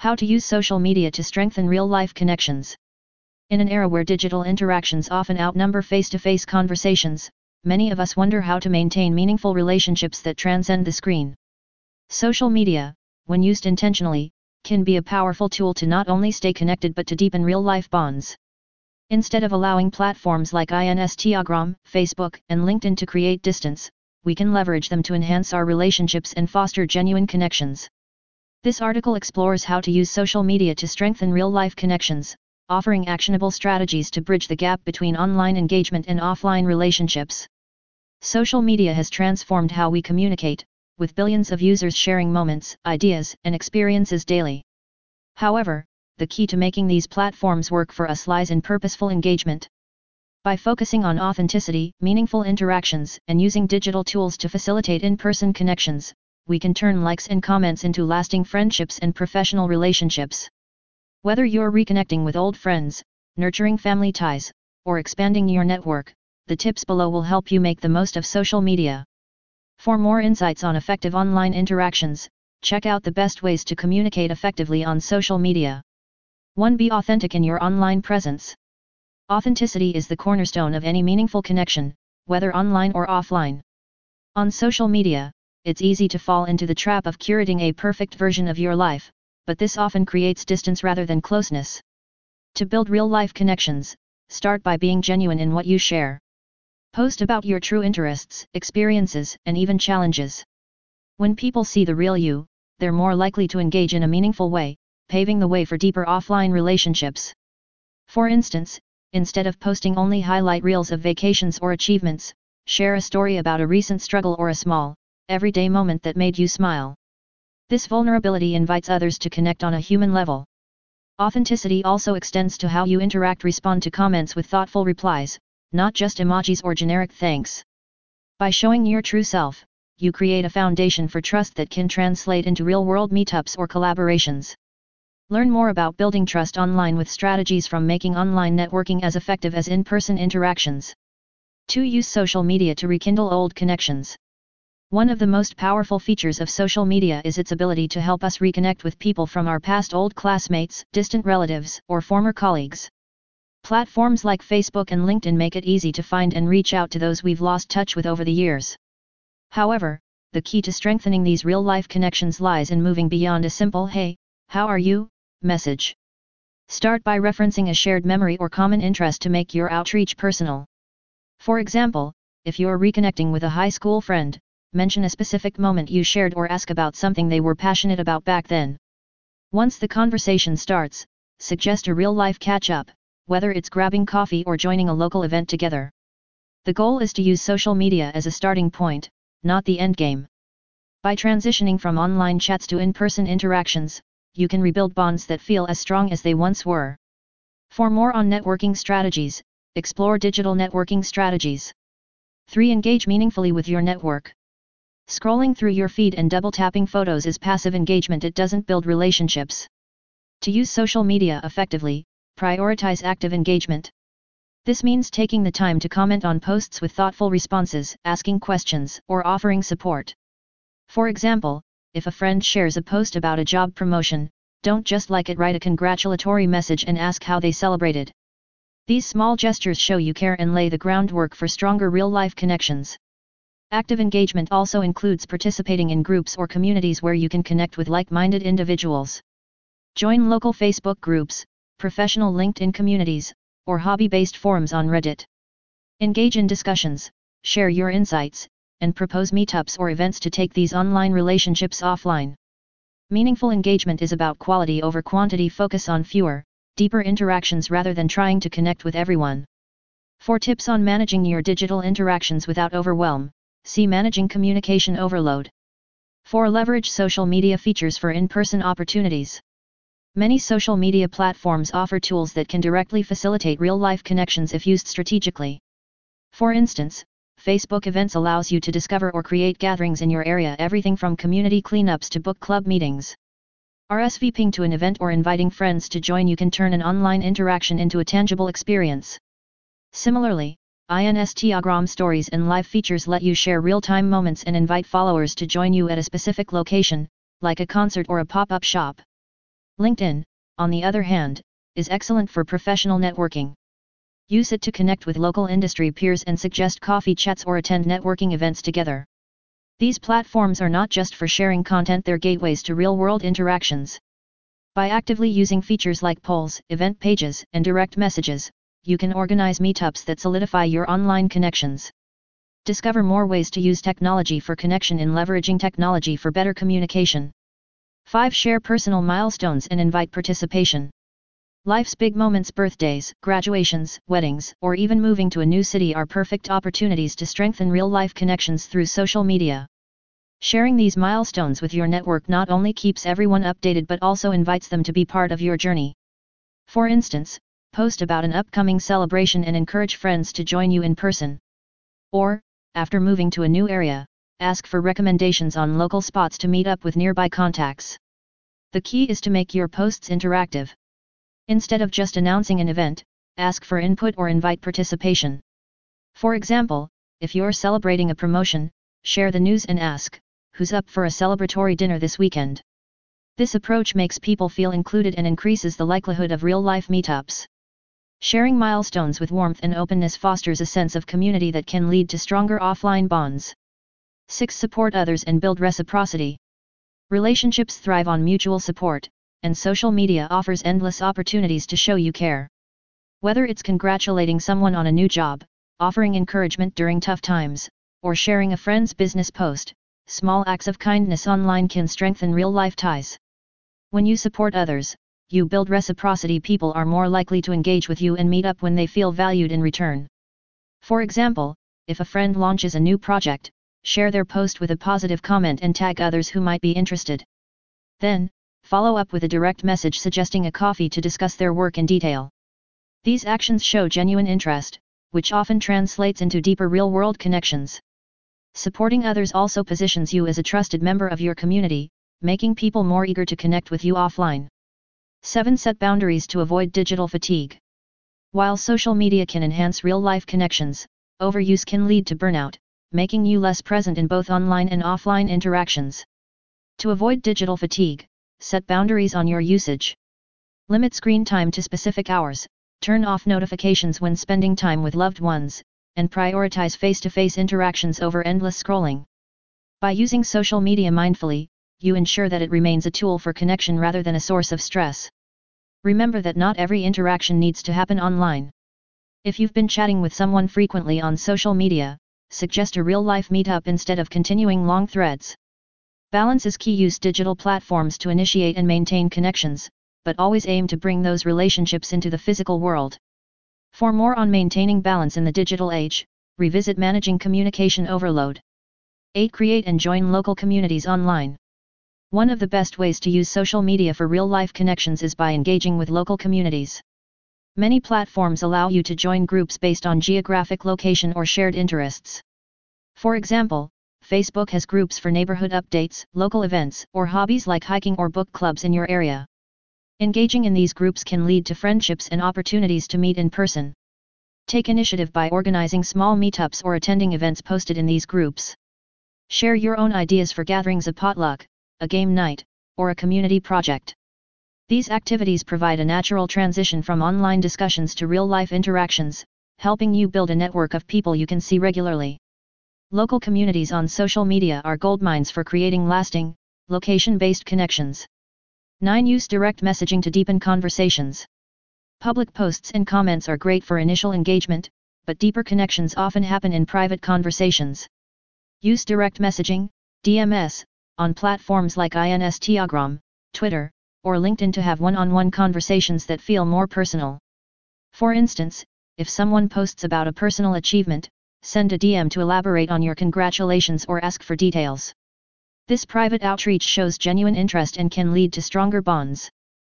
How to use social media to strengthen real-life connections. In an era where digital interactions often outnumber face-to-face conversations, many of us wonder how to maintain meaningful relationships that transcend the screen. Social media, when used intentionally, can be a powerful tool to not only stay connected but to deepen real-life bonds. Instead of allowing platforms like Instagram, Facebook, and LinkedIn to create distance, we can leverage them to enhance our relationships and foster genuine connections. This article explores how to use social media to strengthen real-life connections, offering actionable strategies to bridge the gap between online engagement and offline relationships. Social media has transformed how we communicate, with billions of users sharing moments, ideas, and experiences daily. However, the key to making these platforms work for us lies in purposeful engagement. By focusing on authenticity, meaningful interactions, and using digital tools to facilitate in-person connections, we can turn likes and comments into lasting friendships and professional relationships. Whether you're reconnecting with old friends, nurturing family ties, or expanding your network, the tips below will help you make the most of social media. For more insights on effective online interactions, check out the best ways to communicate effectively on social media. 1. Be authentic in your online presence. Authenticity is the cornerstone of any meaningful connection, whether online or offline. On social media, it's easy to fall into the trap of curating a perfect version of your life, but this often creates distance rather than closeness. To build real-life connections, start by being genuine in what you share. Post about your true interests, experiences, and even challenges. When people see the real you, they're more likely to engage in a meaningful way, paving the way for deeper offline relationships. For instance, instead of posting only highlight reels of vacations or achievements, share a story about a recent struggle or a small, everyday moment that made you smile. This vulnerability invites others to connect on a human level. Authenticity also extends to how you respond to comments with thoughtful replies, not just emojis or generic thanks. By showing your true self, you create a foundation for trust that can translate into real-world meetups or collaborations. Learn more about building trust online with strategies from making online networking as effective as in-person interactions. 2. Use social media to rekindle old connections. One of the most powerful features of social media is its ability to help us reconnect with people from our past, old classmates, distant relatives, or former colleagues. Platforms like Facebook and LinkedIn make it easy to find and reach out to those we've lost touch with over the years. However, the key to strengthening these real-life connections lies in moving beyond a simple "Hey, how are you?" message. Start by referencing a shared memory or common interest to make your outreach personal. For example, if you're reconnecting with a high school friend, mention a specific moment you shared or ask about something they were passionate about back then. Once the conversation starts, suggest a real-life catch-up, whether it's grabbing coffee or joining a local event together. The goal is to use social media as a starting point, not the endgame. By transitioning from online chats to in-person interactions, you can rebuild bonds that feel as strong as they once were. For more on networking strategies, explore digital networking strategies. 3. Engage meaningfully with your network. Scrolling through your feed and double-tapping photos is passive engagement. It doesn't build relationships. To use social media effectively, prioritize active engagement. This means taking the time to comment on posts with thoughtful responses, asking questions, or offering support. For example, if a friend shares a post about a job promotion, don't just like it, write a congratulatory message and ask how they celebrated. These small gestures show you care and lay the groundwork for stronger real-life connections. Active engagement also includes participating in groups or communities where you can connect with like-minded individuals. Join local Facebook groups, professional LinkedIn communities, or hobby-based forums on Reddit. Engage in discussions, share your insights, and propose meetups or events to take these online relationships offline. Meaningful engagement is about quality over quantity. Focus on fewer, deeper interactions rather than trying to connect with everyone. For tips on managing your digital interactions without overwhelm, see Managing Communication Overload. 4. Leverage social media features for in-person opportunities. Many social media platforms offer tools that can directly facilitate real-life connections if used strategically. For instance, Facebook Events allows you to discover or create gatherings in your area, everything from community cleanups to book club meetings. RSVPing to an event or inviting friends to join you can turn an online interaction into a tangible experience. Similarly, Instagram stories and live features let you share real-time moments and invite followers to join you at a specific location, like a concert or a pop-up shop. LinkedIn, on the other hand, is excellent for professional networking. Use it to connect with local industry peers and suggest coffee chats or attend networking events together. These platforms are not just for sharing content, they're gateways to real-world interactions. By actively using features like polls, event pages, and direct messages, you can organize meetups that solidify your online connections. Discover more ways to use technology for connection in leveraging technology for better communication. 5. Share personal milestones and invite participation. Life's big moments, birthdays, graduations, weddings, or even moving to a new city are perfect opportunities to strengthen real-life connections through social media. Sharing these milestones with your network not only keeps everyone updated but also invites them to be part of your journey. For instance, post about an upcoming celebration and encourage friends to join you in person. Or, after moving to a new area, ask for recommendations on local spots to meet up with nearby contacts. The key is to make your posts interactive. Instead of just announcing an event, ask for input or invite participation. For example, if you're celebrating a promotion, share the news and ask, "Who's up for a celebratory dinner this weekend?" This approach makes people feel included and increases the likelihood of real-life meetups. Sharing milestones with warmth and openness fosters a sense of community that can lead to stronger offline bonds. 6. Support others and build reciprocity. Relationships thrive on mutual support, and social media offers endless opportunities to show you care. Whether it's congratulating someone on a new job, offering encouragement during tough times, or sharing a friend's business post, small acts of kindness online can strengthen real-life ties. When you support others, you build reciprocity. People are more likely to engage with you and meet up when they feel valued in return. For example, if a friend launches a new project, share their post with a positive comment and tag others who might be interested. Then, follow up with a direct message suggesting a coffee to discuss their work in detail. These actions show genuine interest, which often translates into deeper real-world connections. Supporting others also positions you as a trusted member of your community, making people more eager to connect with you offline. 7. Set boundaries to avoid digital fatigue. While social media can enhance real-life connections, overuse can lead to burnout, making you less present in both online and offline interactions. To avoid digital fatigue, set boundaries on your usage. Limit screen time to specific hours, turn off notifications when spending time with loved ones, and prioritize face-to-face interactions over endless scrolling. By using social media mindfully, you ensure that it remains a tool for connection rather than a source of stress. Remember that not every interaction needs to happen online. If you've been chatting with someone frequently on social media, suggest a real-life meetup instead of continuing long threads. Balance is key. Use digital platforms to initiate and maintain connections, but always aim to bring those relationships into the physical world. For more on maintaining balance in the digital age, revisit Managing Communication Overload. 8. Create and join local communities online. One of the best ways to use social media for real-life connections is by engaging with local communities. Many platforms allow you to join groups based on geographic location or shared interests. For example, Facebook has groups for neighborhood updates, local events, or hobbies like hiking or book clubs in your area. Engaging in these groups can lead to friendships and opportunities to meet in person. Take initiative by organizing small meetups or attending events posted in these groups. Share your own ideas for gatherings, a potluck, a game night, or a community project. These activities provide a natural transition from online discussions to real-life interactions, helping you build a network of people you can see regularly. Local communities on social media are goldmines for creating lasting, location-based connections. 9. Use direct messaging to deepen conversations. Public posts and comments are great for initial engagement, but deeper connections often happen in private conversations. Use direct messaging, DMS, on platforms like Instagram, Twitter, or LinkedIn to have one-on-one conversations that feel more personal. For instance, if someone posts about a personal achievement, send a DM to elaborate on your congratulations or ask for details. This private outreach shows genuine interest and can lead to stronger bonds.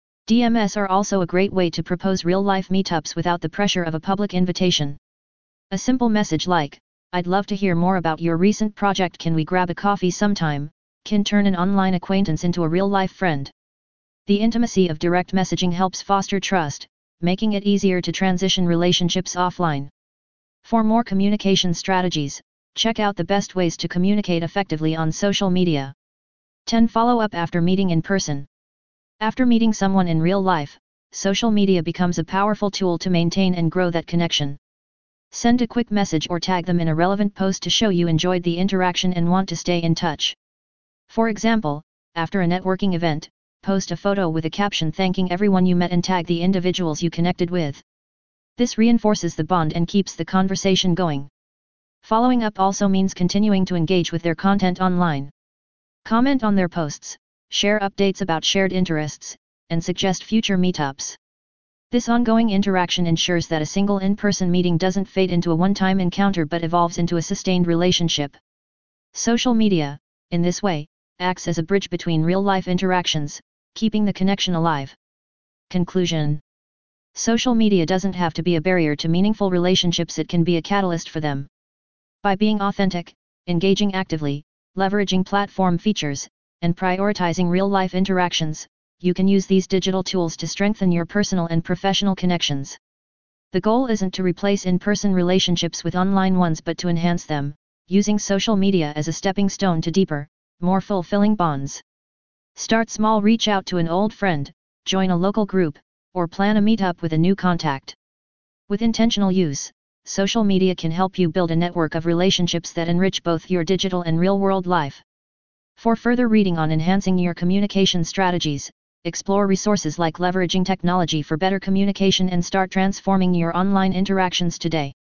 DMS are also a great way to propose real-life meetups without the pressure of a public invitation. A simple message like, "I'd love to hear more about your recent project, can we grab a coffee sometime?" can turn an online acquaintance into a real-life friend. The intimacy of direct messaging helps foster trust, making it easier to transition relationships offline. For more communication strategies, check out the best ways to communicate effectively on social media. 10. Follow up after meeting in person. After meeting someone in real life, social media becomes a powerful tool to maintain and grow that connection. Send a quick message or tag them in a relevant post to show you enjoyed the interaction and want to stay in touch. For example, after a networking event, post a photo with a caption thanking everyone you met and tag the individuals you connected with. This reinforces the bond and keeps the conversation going. Following up also means continuing to engage with their content online. Comment on their posts, share updates about shared interests, and suggest future meetups. This ongoing interaction ensures that a single in-person meeting doesn't fade into a one-time encounter but evolves into a sustained relationship. Social media, in this way, acts as a bridge between real-life interactions, keeping the connection alive. Conclusion: social media doesn't have to be a barrier to meaningful relationships, it can be a catalyst for them. By being authentic, engaging actively, leveraging platform features, and prioritizing real-life interactions, you can use these digital tools to strengthen your personal and professional connections. The goal isn't to replace in-person relationships with online ones but to enhance them, using social media as a stepping stone to deeper, more fulfilling bonds. Start small, reach out to an old friend, join a local group, or plan a meetup with a new contact. With intentional use, social media can help you build a network of relationships that enrich both your digital and real-world life. For further reading on enhancing your communication strategies, explore resources like Leveraging Technology for Better Communication and start transforming your online interactions today.